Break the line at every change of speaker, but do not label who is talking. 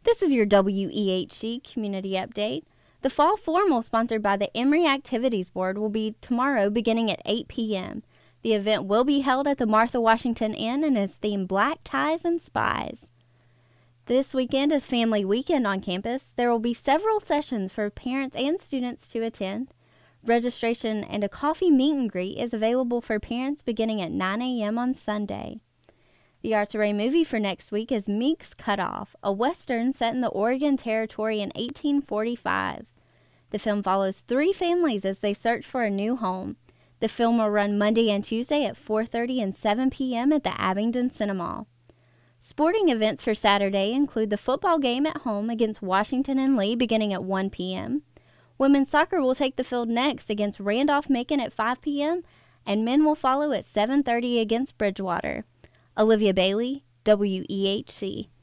This is your WEHC Community Update. The Fall Formal sponsored by the Emory Activities Board will be tomorrow beginning at 8 p.m. The event will be held at the Martha Washington Inn and is themed Black Ties and Spies. This weekend is Family Weekend on campus. There will be several sessions for parents and students to attend. Registration and a coffee meet and greet is available for parents beginning at 9 a.m. on Sunday. The Arts Array movie for next week is Meek's Cutoff, a Western set in the Oregon Territory in 1845. The film follows 3 families as they search for a new home. The film will run Monday and Tuesday at 4:30 and 7 p.m. at the Abingdon Cinema. Sporting events for Saturday include the football game at home against Washington and Lee beginning at 1 p.m. Women's soccer will take the field next against Randolph-Macon at 5 p.m., and men will follow at 7:30 against Bridgewater. Olivia Bailey, WEHC.